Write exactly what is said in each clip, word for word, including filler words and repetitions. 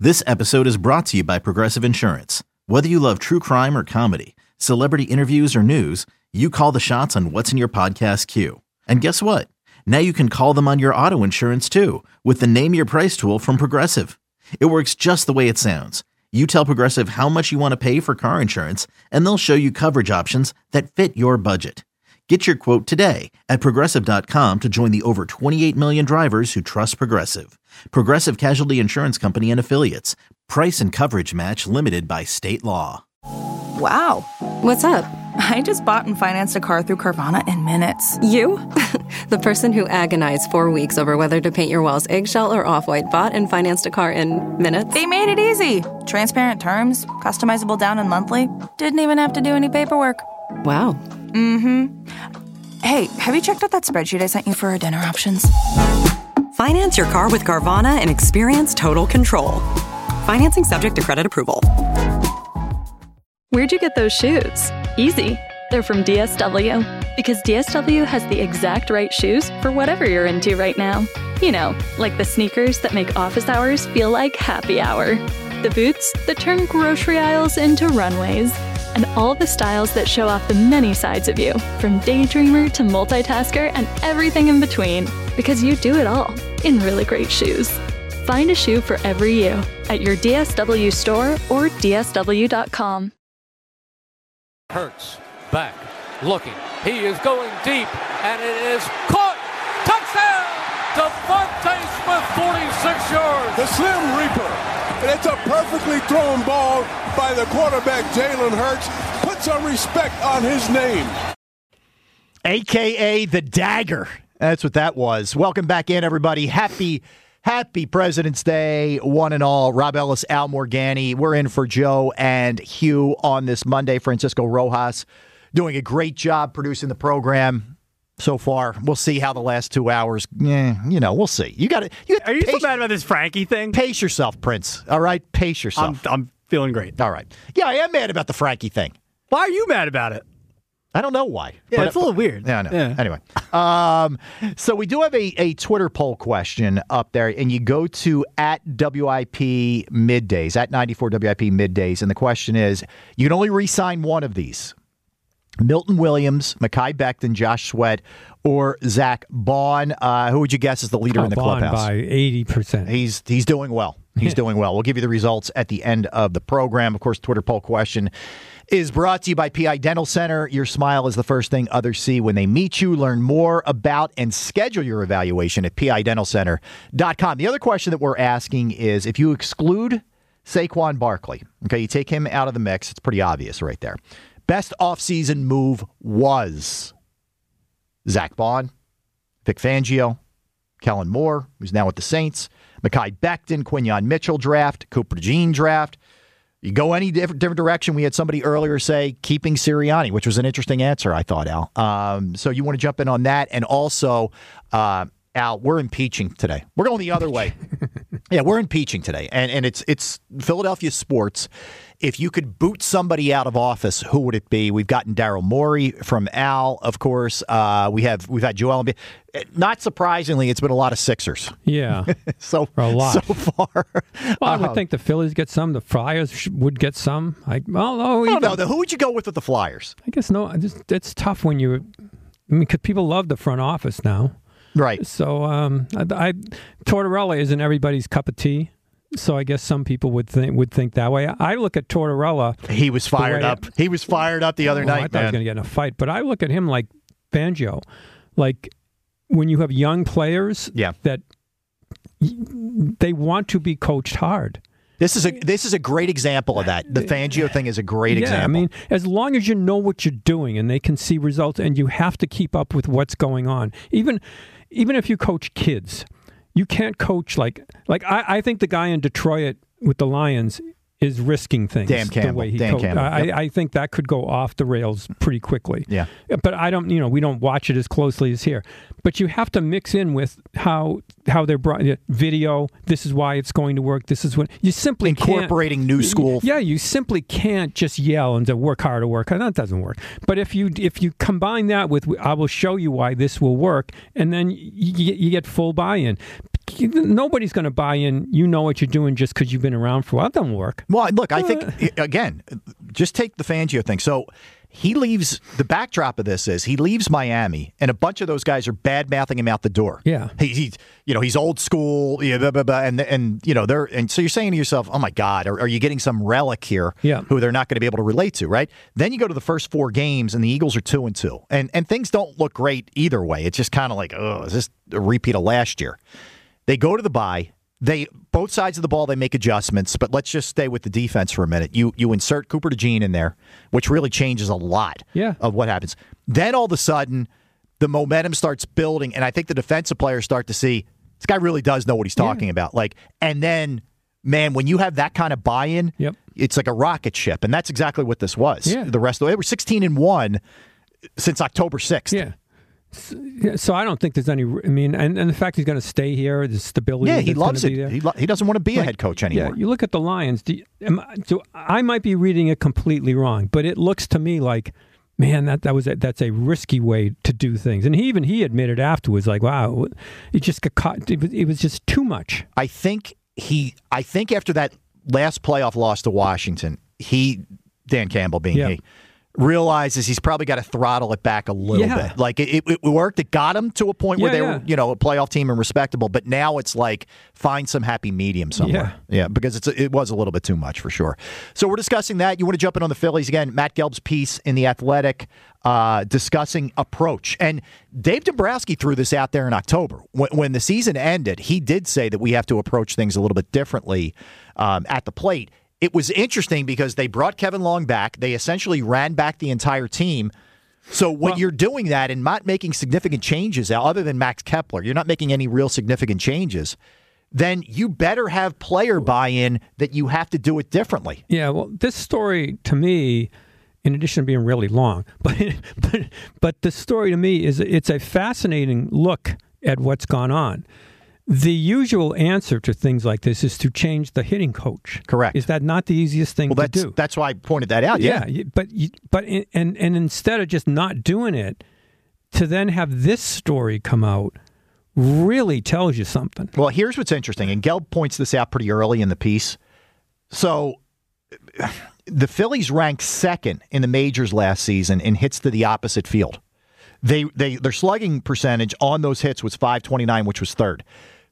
This episode is brought to you by Progressive Insurance. Whether you love true crime or comedy, celebrity interviews or news, you call the shots on what's in your podcast queue. And guess what? Now you can call them on your auto insurance too with the Name Your Price tool from Progressive. It works just the way it sounds. You tell Progressive how much you want to pay for car insurance, and they'll show you coverage options that fit your budget. Get your quote today at Progressive dot com to join the over twenty-eight million drivers who trust Progressive. Progressive Casualty Insurance Company and Affiliates. Price and coverage match limited by state law. Wow. What's up? I just bought and financed a car through Carvana in minutes. You? The person who agonized four weeks over whether to paint your walls eggshell or off-white bought and financed a car in minutes? They made it easy. Transparent terms, customizable down and monthly. Didn't even have to do any paperwork. Wow. Mm-hmm. Hey, have you checked out that spreadsheet I sent you for our dinner options? Finance your car with Carvana and experience total control. Financing subject to credit approval. Where'd you get those shoes? Easy. They're from D S W. Because D S W has the exact right shoes for whatever you're into right now. You know, like the sneakers that make office hours feel like happy hour. The boots that turn grocery aisles into runways. And all the styles that show off the many sides of you, from daydreamer to multitasker and everything in between. Because you do it all in really great shoes. Find a shoe for every you at your D S W store or D S W dot com. Hurts back, looking. He is going deep, and it is caught. Touchdown! Devontae Smith, forty-six yards. The Slim Reaper. And it's a perfectly thrown ball by the quarterback, Jalen Hurts. Put some respect on his name. A K A the Dagger. That's what that was. Welcome back in, everybody. Happy, happy President's Day, one and all. Rob Ellis, Al Morgani. We're in for Joe and Hugh on this Monday. Francisco Rojas doing a great job producing the program so far. We'll see how the last two hours, eh, you know, we'll see. You got to. Are you pace, so mad about this Frankie thing? Pace yourself, Prince. All right? Pace yourself. I'm, I'm feeling great. All right. Yeah, I am mad about the Frankie thing. Why are you mad about it? I don't know why. Yeah, but, it's a little weird. Yeah, I know. Yeah. Anyway, um, so we do have a, a Twitter poll question up there, and you go to at W I P Middays, at ninety-four W I P Middays, and the question is, you can only re-sign one of these. Milton Williams, Mekhi Becton, Josh Sweat, or Zach Bond. Uh, who would you guess is the leader oh, in the Bond clubhouse? By eighty percent. He's he's doing well. He's doing well. We'll give you the results at the end of the program. Of course, Twitter poll question is brought to you by P I Dental Center. Your smile is the first thing others see when they meet you. Learn more about and schedule your evaluation at P I dental center dot com. The other question that we're asking is, if you exclude Saquon Barkley, okay, you take him out of the mix, it's pretty obvious right there. Best offseason move was Zach Bond, Vic Fangio, Kellen Moore, who's now with the Saints, Mekhi Becton, Quinyon Mitchell draft, Cooper Jean draft. You go any different, different direction. We had somebody earlier say keeping Sirianni, which was an interesting answer, I thought, Al. Um, so you want to jump in on that. And also, uh, Al, we're impeaching today. We're going the other way. Yeah, we're impeaching today. And and it's it's Philadelphia sports. If you could boot somebody out of office, who would it be? We've gotten Daryl Morey from Al, of course. Uh, we have we've had Joel Embiid. Not surprisingly, it's been a lot of Sixers. Yeah, so a lot so far. Well, I would um, think the Phillies get some. The Flyers would get some. I well, no, I don't know. Who would you go with with the Flyers? I guess no. It's, it's tough when you. I mean, because people love the front office now. Right. So, um, I, I Tortorella isn't everybody's cup of tea. So I guess some people would think would think that way. I look at Tortorella. He was fired up. He was fired up the other oh, night. I thought man. he was going to get in a fight, but I look at him like Fangio, like when you have young players yeah. that they want to be coached hard. This is a this is a great example of that. The Fangio thing is a great yeah, example. I mean, as long as you know what you're doing and they can see results, and you have to keep up with what's going on. Even even if you coach kids, you can't coach like like I, I think the guy in Detroit with the Lions is risking things. Dan Campbell. The way he Dan co- Campbell. I, Yep. I think that could go off the rails pretty quickly. Yeah. But I don't, you know, we don't watch it as closely as here. But you have to mix in with how how they're brought video. This is why it's going to work. This is what you simply incorporating can't, new school. Yeah, you simply can't just yell and say work hard to work. That doesn't work. But if you if you combine that with I will show you why this will work, and then you, you get full buy-in. nobody's going to buy in. You know what you're doing just because you've been around for a while. That doesn't work. Well, look, I think, again, just take the Fangio thing. So he leaves, the backdrop of this is he leaves Miami, and a bunch of those guys are bad-mouthing him out the door. Yeah. He, he you know, he's old school, yeah, blah, blah, blah, and, and, you know, they're, and so you're saying to yourself, oh, my God, are, are you getting some relic here yeah. who they're not going to be able to relate to, right? Then you go to the first four games, and the Eagles are two and two, and, and things don't look great either way. It's just kind of like, oh, is this a repeat of last year? They go to the bye. They both sides of the ball, they make adjustments, but let's just stay with the defense for a minute. You you insert Cooper DeJean in there, which really changes a lot yeah. of what happens. Then all of a sudden, the momentum starts building, and I think the defensive players start to see this guy really does know what he's talking yeah. about. Like, and then, man, when you have that kind of buy-in, yep. it's like a rocket ship, and that's exactly what this was. Yeah. The rest of the way, they were sixteen and one since October sixth. Yeah. So I don't think there's any. I mean, and, and the fact he's going to stay here, the stability. Yeah, he that's loves it. He, lo- he doesn't want to be like, a head coach anymore. Yeah, you look at the Lions. Do you, am, so I might be reading it completely wrong, but it looks to me like, man, that that was a, that's a risky way to do things. And he even he admitted afterwards, like, wow, he just got caught. It was, it was just too much. I think he. I think after that last playoff loss to Washington, he, Dan Campbell being yeah. he, realizes he's probably got to throttle it back a little yeah. bit. Like, it, it worked. It got him to a point where yeah, they yeah. were, you know, a playoff team and respectable. But now it's like, find some happy medium somewhere. Yeah, yeah because it's it was a little bit too much for sure. So we're discussing that. You want to jump in on the Phillies again? Matt Gelb's piece in The Athletic uh, discussing approach. And Dave Dombrowski threw this out there in October. When, when the season ended, he did say that we have to approach things a little bit differently um, at the plate. It was interesting because they brought Kevin Long back. They essentially ran back the entire team. So when well, you're doing that and not making significant changes, other than Max Kepler, you're not making any real significant changes, then you better have player buy-in that you have to do it differently. Yeah, well, this story to me, in addition to being really long, but but but the story to me is it's a fascinating look at what's gone on. The usual answer to things like this is to change the hitting coach. Correct. Is that not the easiest thing well, to that's, do? That's why I pointed that out. Yeah, yeah but but and and instead of just not doing it, to then have this story come out really tells you something. Well, here's what's interesting, and Gelb points this out pretty early in the piece. So the Phillies ranked second in the majors last season in hits to the opposite field. They they their slugging percentage on those hits was five twenty-nine, which was third.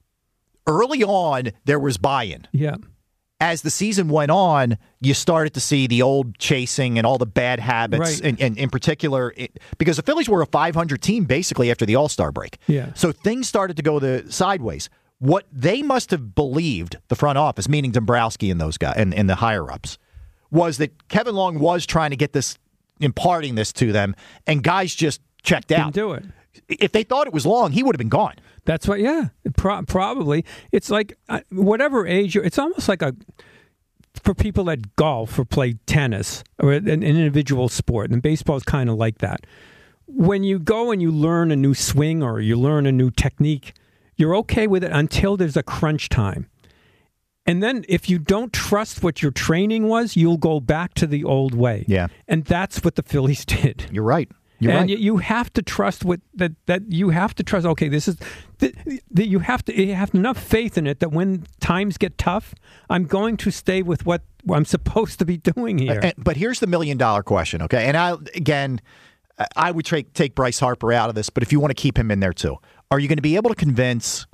Early on, there was buy-in. Yeah. As the season went on, you started to see the old chasing and all the bad habits, right. and, and in particular, it, because the Phillies were a five hundred team basically after the All-Star break. Yeah. So things started to go the sideways. What they must have believed, the front office, meaning Dombrowski and those guys and, and the higher-ups, was that Kevin Long was trying to get this, imparting this to them, and guys just checked Didn't out. do it. If they thought it was Long, he would have been gone. That's what, yeah, pro- probably. It's like uh, whatever age you're, it's almost like a, for people that golf or play tennis or an, an individual sport, and baseball is kind of like that. When you go and you learn a new swing or you learn a new technique, you're okay with it until there's a crunch time. And then if you don't trust what your training was, you'll go back to the old way. Yeah. And that's what the Phillies did. You're right. You're and right. you, you have to trust what that that you have to trust. Okay, this is that you have to you have enough faith in it that when times get tough, I'm going to stay with what I'm supposed to be doing here. And, but here's the million dollar question, okay? And I again, I would take take Bryce Harper out of this, but if you want to keep him in there too, are you going to be able to convince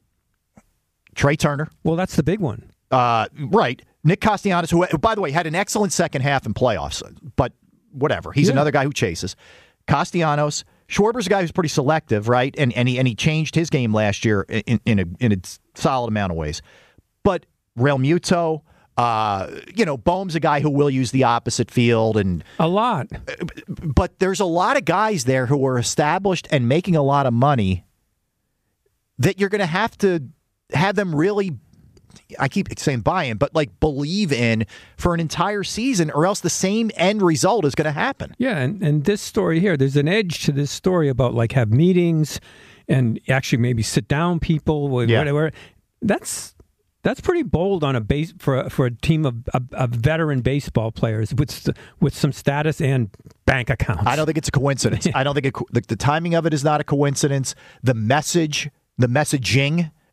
Trey Turner? Well, that's the big one. Uh, right, Nick Castellanos, who by the way had an excellent second half in playoffs, but whatever, he's yeah. another guy who chases. Castellanos, Schwarber's a guy who's pretty selective, right? And and he and he changed his game last year in in a in a solid amount of ways. But Real Muto, uh, you know, Bohm's a guy who will use the opposite field, and a lot. But there's a lot of guys there who are established and making a lot of money that you're going to have to have them really. I keep saying buy-in, but like believe in for an entire season, or else the same end result is going to happen. Yeah, and, and this story here, there's an edge to this story about like have meetings and actually maybe sit down people, yeah. whatever. That's that's pretty bold on a base for a, for a team of, of, of veteran baseball players with with some status and bank accounts. I don't think it's a coincidence. I don't think it, the, the timing of it is not a coincidence. The message, the messaging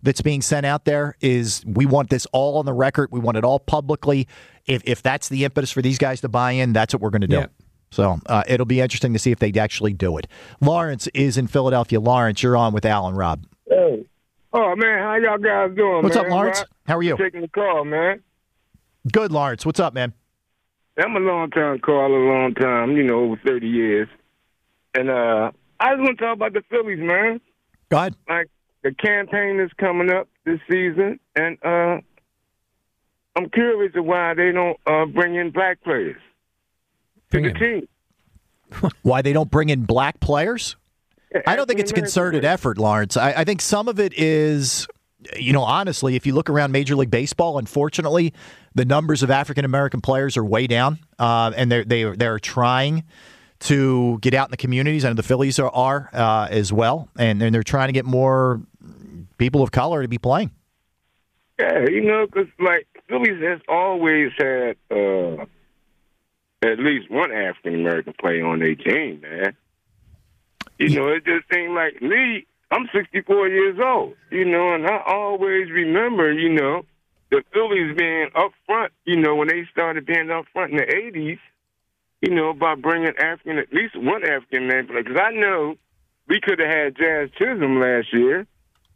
that's being sent out there is we want this all on the record. We want it all publicly. If if that's the impetus for these guys to buy in, that's what we're going to do. Yeah. So uh, it'll be interesting to see if they actually do it. Lawrence is in Philadelphia. Lawrence, you're on with Al and Rob. Hey. Oh, man, how y'all guys doing, What's man? up, Lawrence? Rob, how are you? Taking the call, man. Good, Lawrence. What's up, man? I'm a long-time caller, a long time, you know, over thirty years. And uh, I just want to talk about the Phillies, man. Go ahead. Like, the campaign is coming up this season, and uh, I'm curious of why they don't uh, bring in black players to Bring the in. team. Why they don't bring in black players? Yeah, I don't think it's a concerted effort, Lawrence. I, I think some of it is, you know, honestly, if you look around Major League Baseball, unfortunately, the numbers of African American players are way down, uh, and they're they they're trying to get out in the communities. I know the Phillies are, are uh, as well, and, and they're trying to get more people of color to be playing. Yeah, you know, because, like, Phillies has always had uh, at least one African-American player on their team, man. You know, it just seemed like me, I'm sixty-four years old, you know, and I always remember, you know, the Phillies being up front, you know, when they started being up front in the eighties, you know, by bringing African, at least one African man player. Because I know we could have had Jazz Chisholm last year.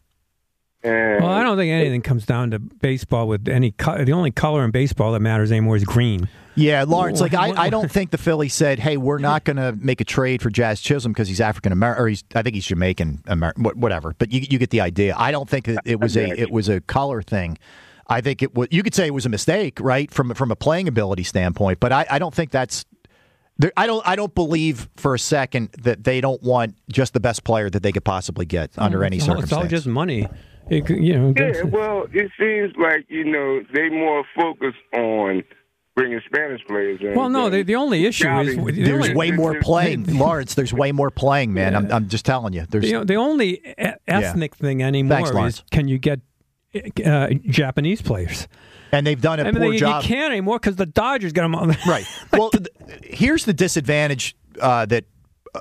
And Well, I don't think anything comes down to baseball with any co- the only color in baseball that matters anymore is green. Yeah, Lawrence, like I, I don't think the Phillies said, hey, we're not going to make a trade for Jazz Chisholm because he's African American, or he's I think he's Jamaican American, whatever. But you you get the idea. I don't think that it was a it was a color thing. I think it was. You could say it was a mistake, right, from from a playing ability standpoint. But I, I don't think that's. There, I don't. I don't believe for a second that they don't want just the best player that they could possibly get under any It's all- circumstance. It's all just money. It, could- you know, Yeah, well, it seems like, you know, they more focus on bringing Spanish players in. Well, no, the, the only issue is the There's only, way more playing, Lawrence. There's way more playing, man. I'm, I'm just telling you. There's the, the only e- ethnic thing anymore Thanks, Lawrence. is can you get uh, Japanese players? And they've done a I mean, poor they, job. You can't anymore because the Dodgers got them on. Right. Well, th- here's the disadvantage uh, that uh,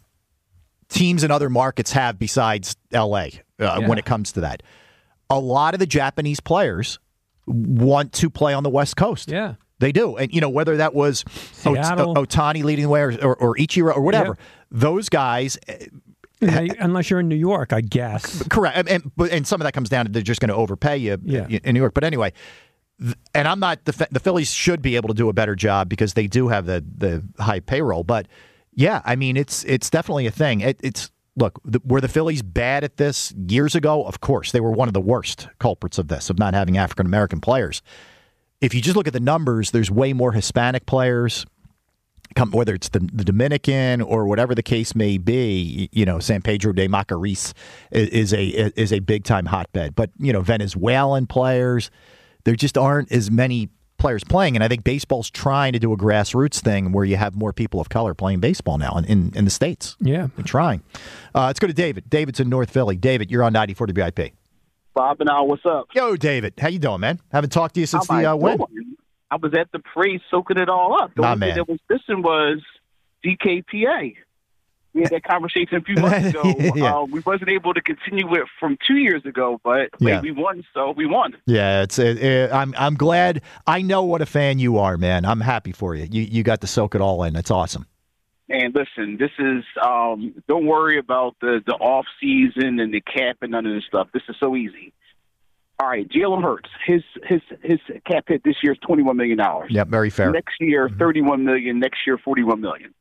teams in other markets have besides L A uh, Yeah. when it comes to that. A lot of the Japanese players want to play on the West Coast. Yeah. They do. And, you know, whether that was Seattle. Ot- Otani leading the way or, or, or Ichiro or whatever, Yeah. those guys. They- unless you're in New York, I guess. Correct. And, and, but- and some of that comes down to they're just going to overpay you Yeah. in New York. But anyway, th- and I'm not, the, the Phillies should be able to do a better job because they do have the, the high payroll. But yeah, I mean, it's it's definitely a thing. It, it's Look, the, were the Phillies bad at this years ago? Of course. They were one of the worst culprits of this, of not having African-American players. If you just look at the numbers, there's way more Hispanic players, come, whether it's the, the Dominican or whatever the case may be. You know, San Pedro de Macorís is, is a is a big-time hotbed. But, you know, Venezuelan players, there just aren't as many players playing, and I think baseball's trying to do a grassroots thing where you have more people of color playing baseball now in, in, in the States. Yeah. They're trying. Uh, let's go to David. David's in North Philly. David, you're on ninety-four W I P. Bob and Al, what's up? Yo, David. How you doing, man? Haven't talked to you since How the uh, am I win. doing? I was at the parade soaking it all up. The Nah, only man. thing that was missing was D K P A. We had that conversation a few months ago. Yeah. uh, we wasn't able to continue it from two years ago, but Yeah. wait, we won, so we won. Yeah, it's. It, it, I'm. I'm glad. I know what a fan you are, man. I'm happy for you. You you got to soak it all in. It's awesome. And listen, this is um, don't worry about the the off season and the cap and none of this stuff. This is so easy. All right, Jalen Hurts, his his his cap hit this year is twenty one million dollars. Yeah, very fair. Next year, thirty one million. Next year, forty one million.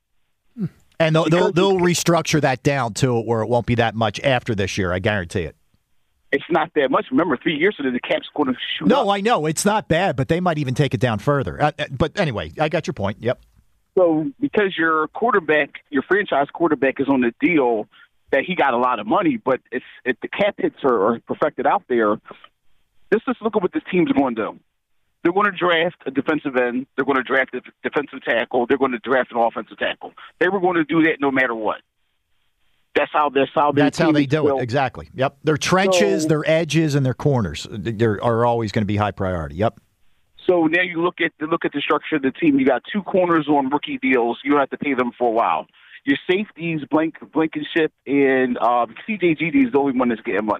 And they'll, they'll they'll restructure that down to where it won't be that much after this year. I guarantee it. It's not that much. Remember, three years ago, the cap's going to shoot No, up. I know it's not bad, but they might even take it down further. Uh, uh, but anyway, I got your point. Yep. So because your quarterback, your franchise quarterback is on the deal that he got a lot of money, but it's, if the cap hits are, are perfected out there, let's just look at what this team's going to do. They're going to draft a defensive end. They're going to draft a defensive tackle. They're going to draft an offensive tackle. They were going to do that no matter what. That's how that's how their That's how team they is do built. it. Exactly. Yep. Their trenches, So- their edges, and their corners they're, are always going to be high priority. Yep. So now you look at look at the structure of the team. You got two corners on rookie deals. You don't have to pay them for a while. Your safeties, Blank, Blankenship, and uh, C J G D is the only one that's getting money.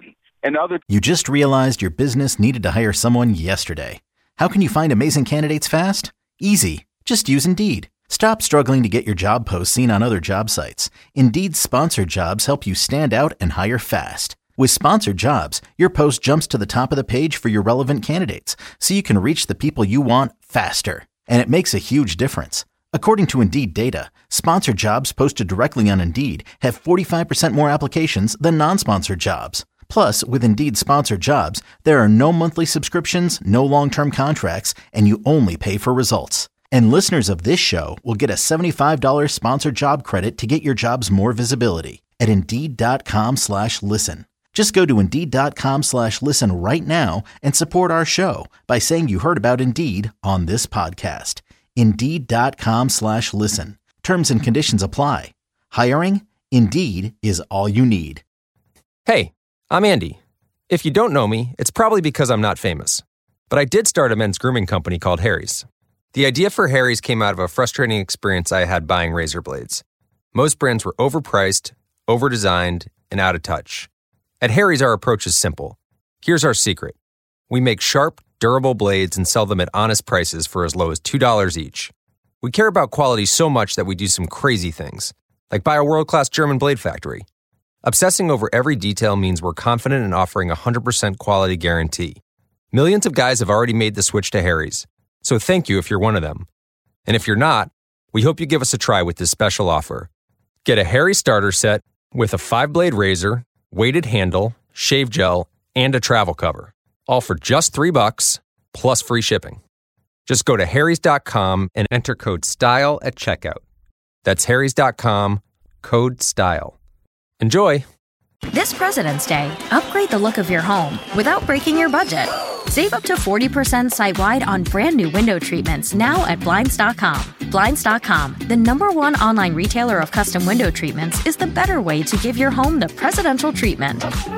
And other You just realized your business needed to hire someone yesterday. How can you find amazing candidates fast? Easy. Just use Indeed. Stop struggling to get your job posts seen on other job sites. Indeed's sponsored jobs help you stand out and hire fast. With sponsored jobs, your post jumps to the top of the page for your relevant candidates, so you can reach the people you want faster. And it makes a huge difference. According to Indeed data, sponsored jobs posted directly on Indeed have forty-five percent more applications than non-sponsored jobs. Plus, with Indeed sponsored jobs, there are no monthly subscriptions, no long-term contracts, and you only pay for results. And listeners of this show will get a seventy-five dollars sponsored job credit to get your jobs more visibility at Indeed.com slash listen. Just go to Indeed.com slash listen right now and support our show by saying you heard about Indeed on this podcast. Indeed.com slash listen. Terms and conditions apply. Hiring? Indeed is all you need. Hey, I'm Andy. If you don't know me, it's probably because I'm not famous. But I did start a men's grooming company called Harry's. The idea for Harry's came out of a frustrating experience I had buying razor blades. Most brands were overpriced, overdesigned, and out of touch. At Harry's, our approach is simple. Here's our secret. We make sharp, durable blades and sell them at honest prices for as low as two dollars each. We care about quality so much that we do some crazy things, like buy a world-class German blade factory. Obsessing over every detail means we're confident in offering a one hundred percent quality guarantee. Millions of guys have already made the switch to Harry's, so thank you if you're one of them. And if you're not, we hope you give us a try with this special offer. Get a Harry starter set with a five-blade razor, weighted handle, shave gel, and a travel cover, all for just three bucks plus free shipping. Just go to harrys dot com and enter code STYLE at checkout. That's harrys dot com, code STYLE. Enjoy! This President's Day, upgrade the look of your home without breaking your budget. Save up to forty percent site-wide on brand new window treatments now at Blinds dot com. Blinds dot com, the number one online retailer of custom window treatments, is the better way to give your home the presidential treatment.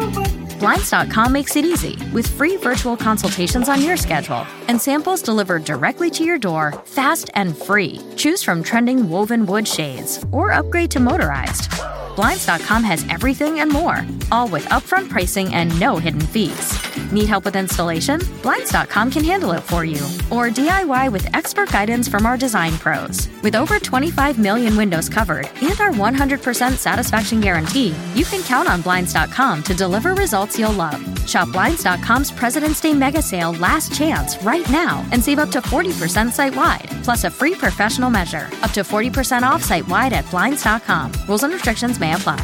Blinds dot com makes it easy with free virtual consultations on your schedule and samples delivered directly to your door, fast and free. Choose from trending woven wood shades or upgrade to motorized. Blinds dot com has everything and more, all with upfront pricing and no hidden fees. Need help with installation? Blinds dot com can handle it for you. Or D I Y with expert guidance from our design pros. With over twenty-five million windows covered and our one hundred percent satisfaction guarantee, you can count on Blinds dot com to deliver results you'll love. Shop Blinds dot com's President's Day Mega Sale Last Chance right now and save up to forty percent site-wide, plus a free professional measure. Up to forty percent off site-wide at Blinds dot com. Rules and restrictions may apply.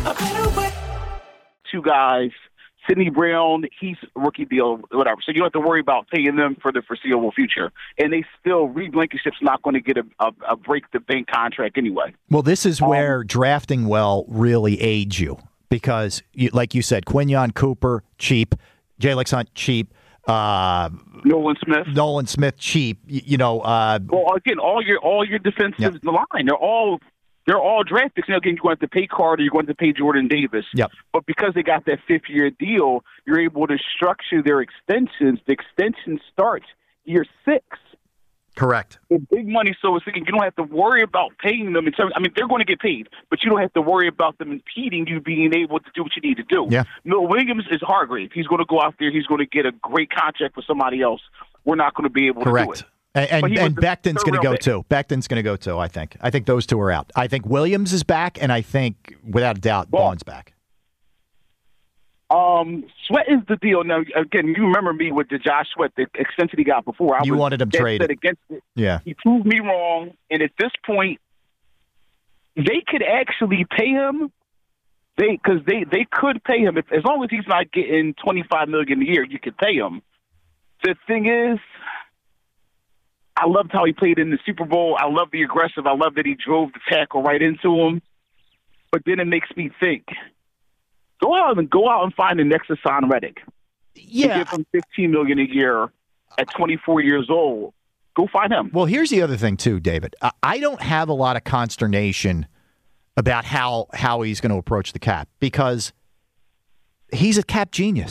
two guys, Sidney Brown, he's rookie deal, whatever. So you don't have to worry about paying them for the foreseeable future. And they still, Reed Blankenship's not going to get a, a, a break-the-bank contract anyway. Well, this is um, where drafting well really aids you because, you, like you said, Quinyon Cooper, cheap. Jalen Hunt, cheap. Uh, Nolan Smith. Nolan Smith, cheap. You, you know. Uh, well, again, all your all your defensive yep. line, they're all they're all draft picks. Now, again, you're going to have to pay Carter, you're going to pay Jordan Davis. Yep. But because they got that fifth year deal, you're able to structure their extensions. The extension starts year six. Correct. It's big money, so it's thinking you don't have to worry about paying them in terms. I mean, they're going to get paid, but you don't have to worry about them impeding you being able to do what you need to do. Yeah. Mill Williams is Hargrave. He's going to go out there. He's going to get a great contract for somebody else. We're not going to be able Correct. to do it. And, and, and Becton's going to go pick. too. Becton's going to go too, I think. I think those two are out. I think Williams is back, and I think, without a doubt, well, Bond's back. Um, Sweat is the deal. Now, again, you remember me with the Josh Sweat, the extension he got before. I you was wanted him traded. Against it. Yeah. He proved me wrong, and at this point, they could actually pay him. They because they, they could pay him if, as long as he's not getting twenty-five million dollars a year. You could pay him. The thing is, I loved how he played in the Super Bowl. I love the aggressive. I love that he drove the tackle right into him. But then it makes me think. Go out and go out and find the next Hassan Reddick. Yeah, give him fifteen million dollars a year at twenty-four years old. Go find him. Well, here's the other thing too, David. I don't have a lot of consternation about how how he's going to approach the cap because he's a cap genius.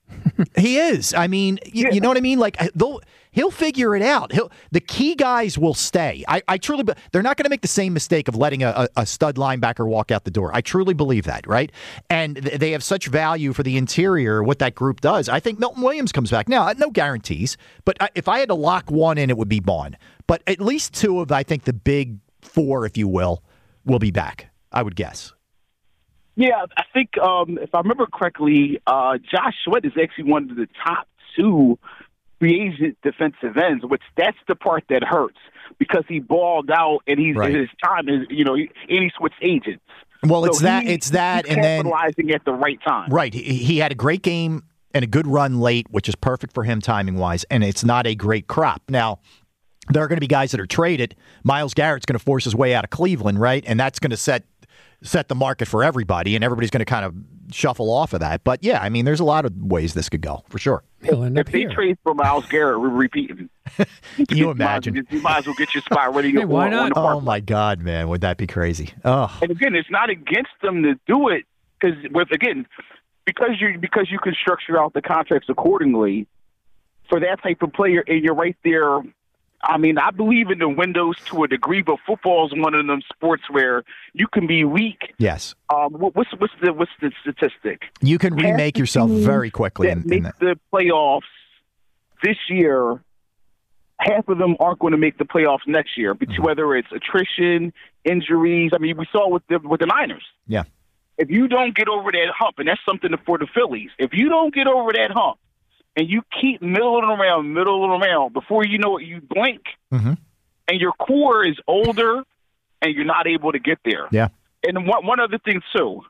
He is. I mean, you, yeah. you know what I mean? Like, they'll, he'll figure it out. He'll, the key guys will stay. I, I truly, they're not going to make the same mistake of letting a, a stud linebacker walk out the door. I truly believe that, right? And th- they have such value for the interior, what that group does. I think Milton Williams comes back. Now, no guarantees, but I, if I had to lock one in, it would be Bond. But at least two of, I think, the big four, if you will, will be back, I would guess. Yeah, I think um, if I remember correctly, uh, Josh Sweat is actually one of the top two free agent defensive ends, which that's the part that hurts because he balled out and he's right. his time is you know he, and he switched agents. Well, it's so that he, it's that, he's and then capitalizing at the right time. Right, he, he had a great game and a good run late, which is perfect for him timing wise, and it's not a great crop now. There are going to be guys that are traded. Myles Garrett's going to force his way out of Cleveland, right? And that's going to set set the market for everybody, and everybody's going to kind of shuffle off of that. But, yeah, I mean, there's a lot of ways this could go, for sure. He'll end if up they here. trade for Myles Garrett, we're repeating. Can you imagine? You might, you might as well get your spot ready. Hey, why on, not? on the park. Oh, my God, man. Would that be crazy? Oh. And, again, it's not against them to do it because, with again, because you because you can structure out the contracts accordingly for that type of player, and you're right there. I mean, I believe in the windows to a degree, but football is one of them sports where you can be weak. Yes. Um, what's what's the what's the statistic? You can remake yourself very quickly. That in, make in that. the playoffs this year. Half of them aren't going to make the playoffs next year, mm-hmm. whether it's attrition, injuries. I mean, we saw with the with the Niners. Yeah. If you don't get over that hump, and that's something for the Phillies, if you don't get over that hump, and you keep middling around, middling around, before you know it, you blink, mm-hmm. and your core is older, and you're not able to get there. Yeah. And one, one other thing, too.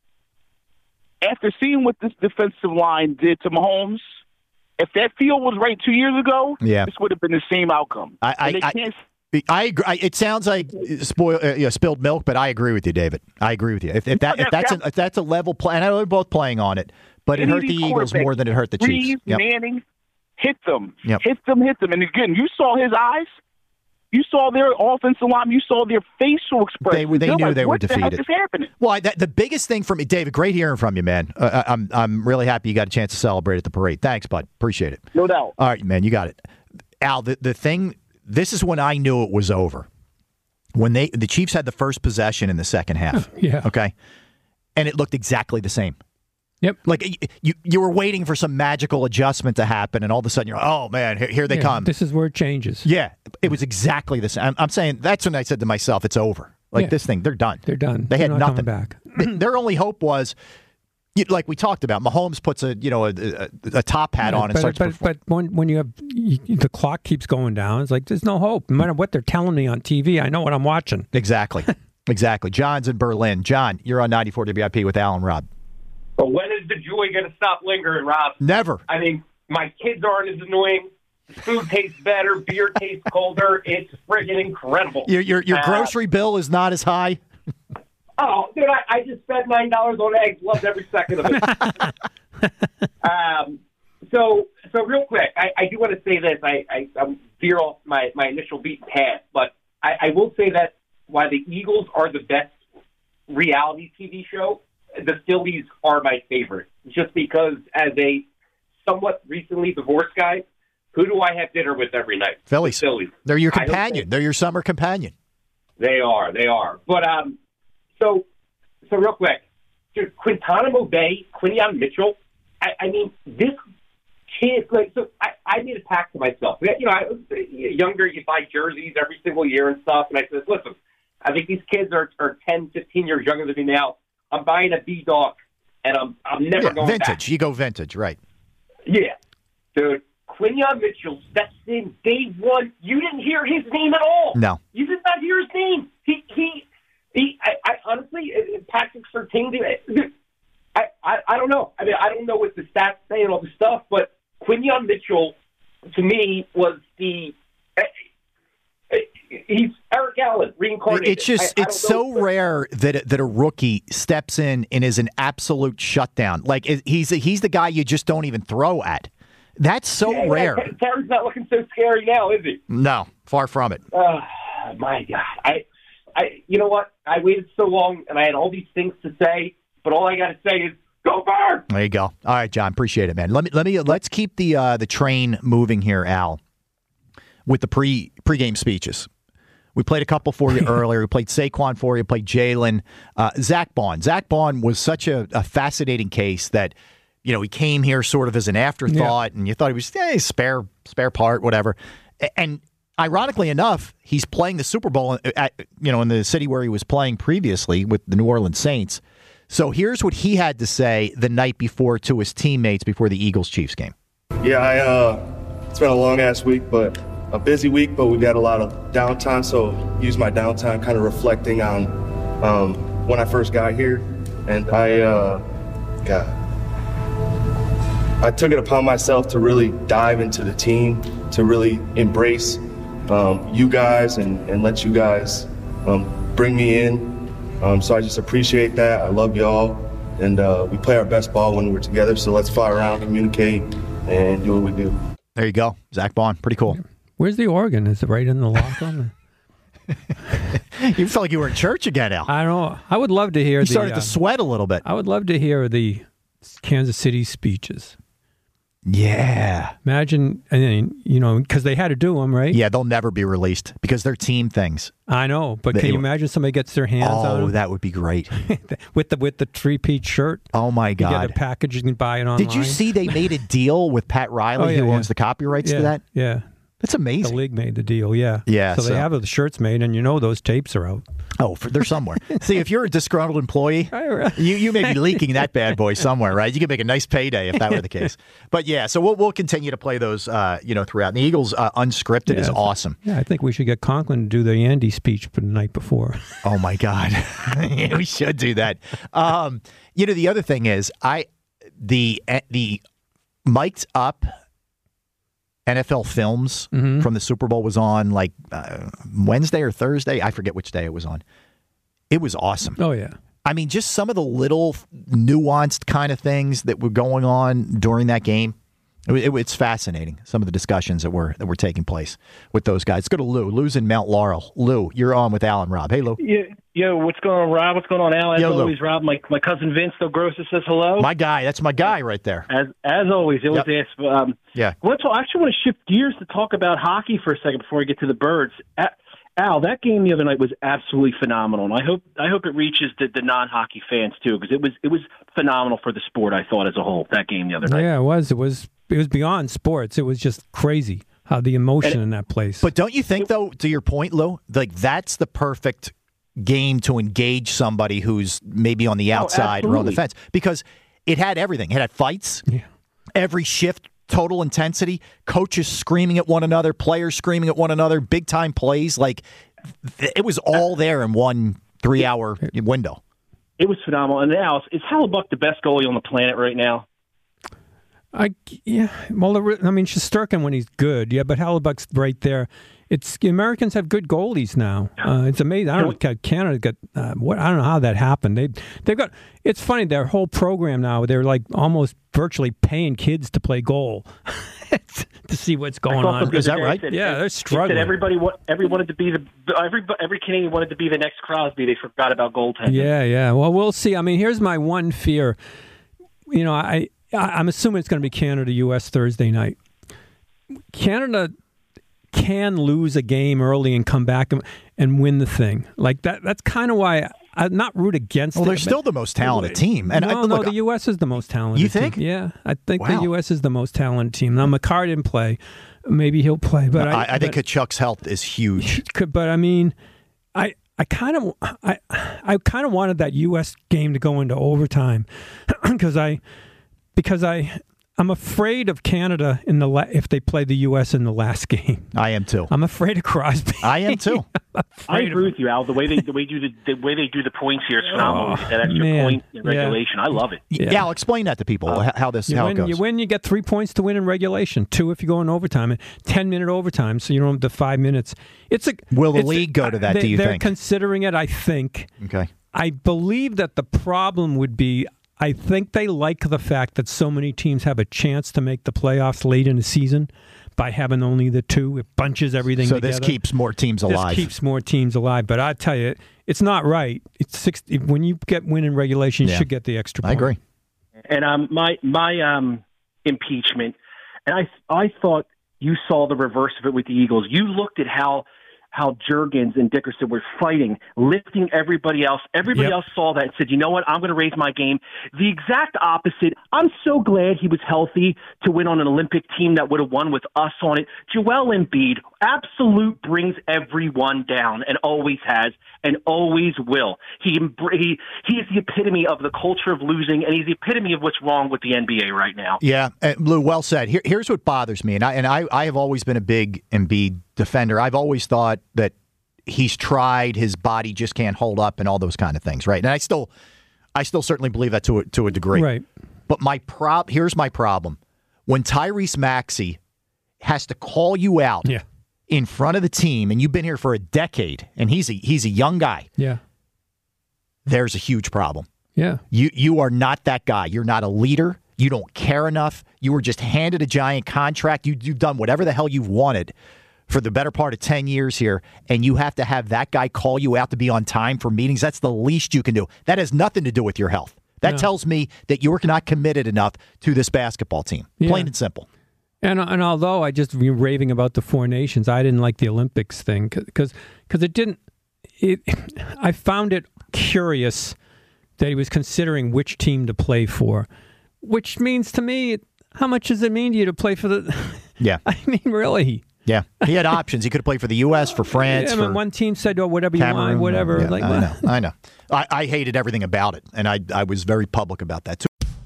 After seeing what this defensive line did to Mahomes, if that field was right two years ago, yeah. this would have been the same outcome. I, I, I, I agree. I, it sounds like spoil, uh, you know, spilled milk, but I agree with you, David. I agree with you. If, if, that, if, that's, a, if that's a level play, and I know they're both playing on it, but it hurt the Eagles more than it hurt the Breeze, Chiefs. Yep. Manning, hit them. Yep. Hit them, hit them. And again, you saw his eyes. You saw their offensive line. You saw their facial expression. They, they knew like, they were what defeated. What the heck is happening? Well, that, the biggest thing for me, David, great hearing from you, man. Uh, I'm I'm really happy you got a chance to celebrate at the parade. Thanks, bud. Appreciate it. No doubt. All right, man, you got it. Al, the, the thing, this is when I knew it was over. When they the Chiefs had the first possession in the second half. Yeah. Okay. And it looked exactly the same. Yep. Like you, you were waiting for some magical adjustment to happen, and all of a sudden you're like, oh, man, here, here they yeah, come. This is where it changes. Yeah. It was exactly the same. I'm, I'm saying that's when I said to myself, it's over. Like yeah. this thing, they're done. They're done. They They're had not nothing. coming back. Their only hope was, like we talked about, Mahomes puts a you know a, a, a top hat yeah, on and but, starts. But, perform- but when when you have you, the clock keeps going down, it's like there's no hope. No matter what they're telling me on T V, I know what I'm watching. Exactly, exactly. John's in Berlin. John, you're on ninety-four W I P with Al and Rob. But when is the joy going to stop lingering, Rob? Never. I mean, my kids aren't as annoying. Food tastes better. Beer tastes colder. It's friggin' incredible. Your your, your uh, grocery bill is not as high. Oh, dude, I, I just spent nine dollars on eggs. Loved every second of it. um, so, so real quick, I, I do want to say this. I, I I'm veer off my, my initial beaten path, but I, I will say that while the Eagles are the best reality T V show, the Phillies are my favorite. Just because, as a somewhat recently divorced guy, who do I have dinner with every night? Phillies. The Phillies. They're your I don't companion. think- They're your summer companion. They are. They are. But um, so so real quick, dude, Quintana Bay, Quinion Mitchell. I, I mean, this kid. Like, so I, I made a pact to myself. You know, I was younger. You buy jerseys every single year and stuff. And I said, listen, I think these kids are are ten, fifteen years younger than me now. I'm buying a B dog, and I'm I'm never Yeah, going vintage. back. You go vintage, right? Yeah, dude. Quinion Mitchell steps in day one. You didn't hear his name at all. No. You did not hear his name. He, he, he I, I honestly, Patrick Surtain, I, I, I don't know. I mean, I don't know what the stats say and all this stuff, but Quinion Mitchell, to me, was the, he's Eric Allen reincarnated. It's just, I, it's I so rare that that a rookie steps in and is an absolute shutdown. Like, he's he's the guy you just don't even throw at. That's so yeah, rare. Yeah, Terry's not looking so scary now, is he? No, far from it. Oh, my God. I, I, you know what? I waited so long, and I had all these things to say, but all I got to say is, Go Birds! There you go. All right, John. Appreciate it, man. Let me let me let's keep the uh, the train moving here, Al, with the pre pregame speeches. We played a couple for you earlier. We played Saquon for you. Played Jalen. Uh, Zach Bond. Zach Bond was such a, a fascinating case that, you know, he came here sort of as an afterthought, yeah. and you thought he was eh, spare spare part, whatever. And ironically enough, he's playing the Super Bowl at, you know, in the city where he was playing previously with the New Orleans Saints. So here's what he had to say the night before to his teammates before the Eagles-Chiefs game. Yeah, I uh, it's been a long-ass week, but a busy week, but we got a lot of downtime, so use my downtime kind of reflecting on um, when I first got here. And I, uh, God, I took it upon myself to really dive into the team, to really embrace um, you guys and, and let you guys um, bring me in. Um, so I just appreciate that. I love y'all. And uh, we play our best ball when we're together, so let's fly around, communicate, and do what we do. There you go. Zach Bond. Pretty cool. Where's the organ? Is it right in the locker? You felt like you were in church again, Al. I don't know. I would love to hear you the... started uh, to sweat a little bit. I would love to hear the Kansas City speeches. Yeah. Imagine, and then, you know, because they had to do them, right? Yeah, they'll never be released because they're team things. I know, but They- can you imagine somebody gets their hands Oh, on them? that would be great. with the with the three-piece shirt? Oh, my You get God. a package, you can buy it online. Did you see they made a deal with Pat Riley, Oh, yeah, who yeah. owns the copyrights yeah, to that? Yeah. That's amazing. The league made the deal, yeah. Yeah, So, so- they have the shirts made, and you know those tapes are out. Oh, for, they're somewhere. See, if you're a disgruntled employee, you, you may be leaking that bad boy somewhere, right? You could make a nice payday if that were the case. But yeah, so we'll we'll continue to play those, uh, you know, throughout. And the Eagles uh, unscripted Yeah, is I thi- awesome. Yeah, I think we should get Conklin to do the Andy speech for the night before. Oh my God, yeah, we should do that. Um, you know, the other thing is, I the the mic'd up N F L Films Mm-hmm. from the Super Bowl was on like uh, Wednesday or Thursday. I forget which day it was on. It was awesome. Oh, yeah. I mean, just some of the little nuanced kind of things that were going on during that game. It, it, it's fascinating, some of the discussions that were that were taking place with those guys. Let's go to Lou. Lou's in Mount Laurel. Lou, you're on with Al and Rob. Hey, Lou. Yo, yo, what's going on, Rob? What's going on, Al? As Yo, Lou. always, Rob, my, my cousin Vince Del Grosso says hello. My guy. That's my guy right there. As as always, they always Yep. ask. Um, Yeah. Let's. I actually want to shift gears to talk about hockey for a second before I get to the Birds. A- Al, that game the other night was absolutely phenomenal, and I hope I hope it reaches the, the non-hockey fans too, because it was it was phenomenal for the sport. I thought as a whole that game the other night. Yeah, it was. It was. It was beyond sports. It was just crazy how the emotion in that place. But don't you think, though, to your point, Lou, like that's the perfect game to engage somebody who's maybe on the outside or on the absolutely. fence, because it had everything. It had fights, yeah. every shift, total intensity, coaches screaming at one another, players screaming at one another, big time plays. Like th- it was all there in one three hour window. It was phenomenal. And now, is Hellebuck the best goalie on the planet right now? I yeah. Well, the re- I mean, Shesterkin when he's good, yeah. But Hellebuck's right there. It's the Americans have good goalies now. Uh, it's amazing. I don't know. Canada got uh, what? I don't know how that happened. They they've got. It's funny. Their whole program now. They're like almost virtually paying kids to play goal to see what's going I saw on. something the other day. It said- Yeah, it- they're it said struggling. everybody, wa- every wanted to be the every every Canadian wanted to be the next Crosby. They forgot about goaltending. Yeah, yeah. Well, we'll see. I mean, here's my one fear. You know, I, I I'm assuming it's going to be Canada U S Thursday night. Canada can lose a game early and come back and, and win the thing. Like that. That's kind of why I, I'm not root against Well, it. they're but- still the most talented team. And no, I, no, look, the U S is the most talented. You think? team. Yeah, I think Wow. the U S is the most talented team. Now, McCarr didn't play. Maybe he'll play, but I, I, I think but, Kachuk's health is huge. could, but I mean, I I kind of I I kind of wanted that U S game to go into overtime because I because I I'm afraid of Canada in the la- if they play the U S in the last game. I am too. I'm afraid of Crosby. I am too. I agree with you, Al. The way they the way do the, the way they do the points here is phenomenal. Oh, that extra man. point in Yeah. regulation, I love it. Yeah, Al, explain that to people how, how this You how win, it goes. you win, you get three points to win in regulation, two if you go in overtime, and ten minute overtime, so you don't have the five minutes. It's a Will the it's a- league go to that, They, do you they're think? considering it, I think. Okay. I believe that the problem would be, I think they like the fact that so many teams have a chance to make the playoffs late in the season by having only the two. It bunches everything So together. this keeps more teams alive. This keeps more teams alive. But I tell you, it's not right. It's six, when you get win in regulation, you Yeah. should get the extra I point. agree. And um, my my um, impeachment, and I I thought you saw the reverse of it with the Eagles. You looked at how how Juergens and Dickerson were fighting, lifting everybody else. Everybody Yep. else saw that and said, you know what, I'm going to raise my game. The exact opposite. I'm so glad he was healthy to win on an Olympic team that would have won with us on it. Joel Embiid, absolute brings everyone down and always has and always will. He, he, he is the epitome of the culture of losing, and he's the epitome of what's wrong with the N B A right now. Yeah, uh, Lou, well said. Here, here's what bothers me, and I and I, I have always been a big Embiid defender. I've always thought that he's tried, his body just can't hold up, and all those kind of things, right? And I still, I still certainly believe that to a, to a degree, right? But my prob, here's my problem: when Tyrese Maxey has to call you out, yeah. in front of the team, and you've been here for a decade, and he's a he's a young guy. Yeah, there's a huge problem. Yeah, you you are not that guy. You're not a leader. You don't care enough. You were just handed a giant contract. You, you've done whatever the hell you've wanted for the better part of ten years here, and you have to have that guy call you out to be on time for meetings. That's the least you can do. That has nothing to do with your health. That No. tells me that you're not committed enough to this basketball team. Yeah. Plain and simple. And and although I just been raving about the Four Nations, I didn't like the Olympics thing because because it didn't. It I found it curious that he was considering which team to play for, which means to me, how much does it mean to you to play for the? Yeah, I mean, really. Yeah, he had options. He could have played for the U S, for France. Yeah, I for mean, one team said, "Oh, whatever you Cameroon, want, whatever." Yeah, like, I well, know, I know. I, I hated everything about it, and I I was very public about that too.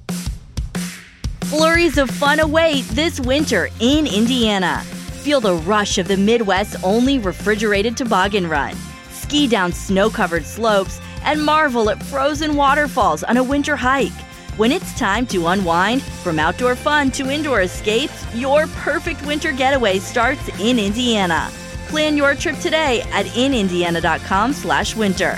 Flurries of fun await this winter in Indiana. Feel the rush of the Midwest's only refrigerated toboggan run. Ski down snow-covered slopes and marvel at frozen waterfalls on a winter hike. When it's time to unwind, from outdoor fun to indoor escapes, your perfect winter getaway starts in Indiana. Plan your trip today at inindiana.com slash winter.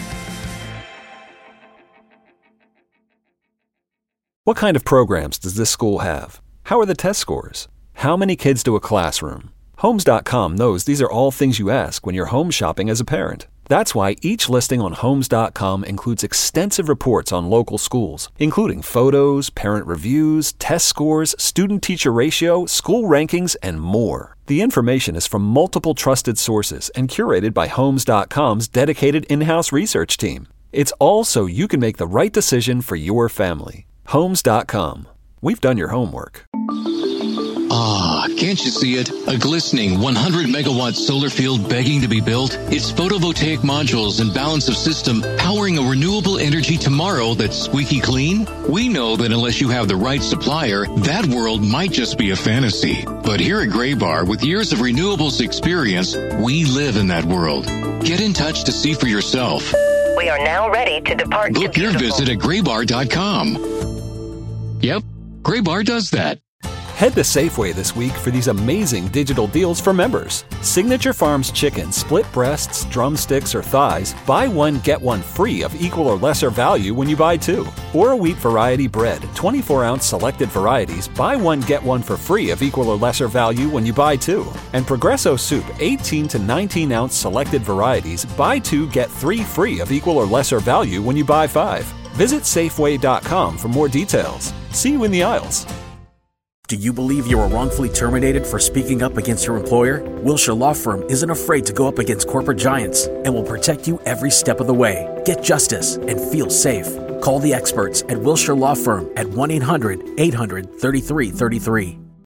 What kind of programs does this school have? How are the test scores? How many kids do a classroom? Homes dot com knows these are all things you ask when you're home shopping as a parent. That's why each listing on Homes dot com includes extensive reports on local schools, including photos, parent reviews, test scores, student-teacher ratio, school rankings, and more. The information is from multiple trusted sources and curated by Homes dot com's dedicated in-house research team. It's all so you can make the right decision for your family. Homes dot com. We've done your homework. Ah, can't you see it? A glistening one hundred megawatt solar field begging to be built? Its photovoltaic modules and balance of system powering a renewable energy tomorrow that's squeaky clean? We know that unless you have the right supplier, that world might just be a fantasy. But here at Graybar, with years of renewables experience, we live in that world. Get in touch to see for yourself. We are now ready to depart. Book your visit at graybar dot com. Yep, Graybar does that. Head to Safeway this week for these amazing digital deals for members. Signature Farms chicken, split breasts, drumsticks, or thighs, buy one, get one free of equal or lesser value when you buy two. Or a wheat variety bread, twenty-four ounce selected varieties, buy one, get one for free of equal or lesser value when you buy two. And Progresso soup, eighteen to nineteen ounce selected varieties, buy two, get three free of equal or lesser value when you buy five. Visit Safeway dot com for more details. See you in the aisles. Do you believe you were wrongfully terminated for speaking up against your employer? Wilshire Law Firm isn't afraid to go up against corporate giants and will protect you every step of the way. Get justice and feel safe. Call the experts at Wilshire Law Firm at one eight hundred eight hundred thirty-three thirty-three.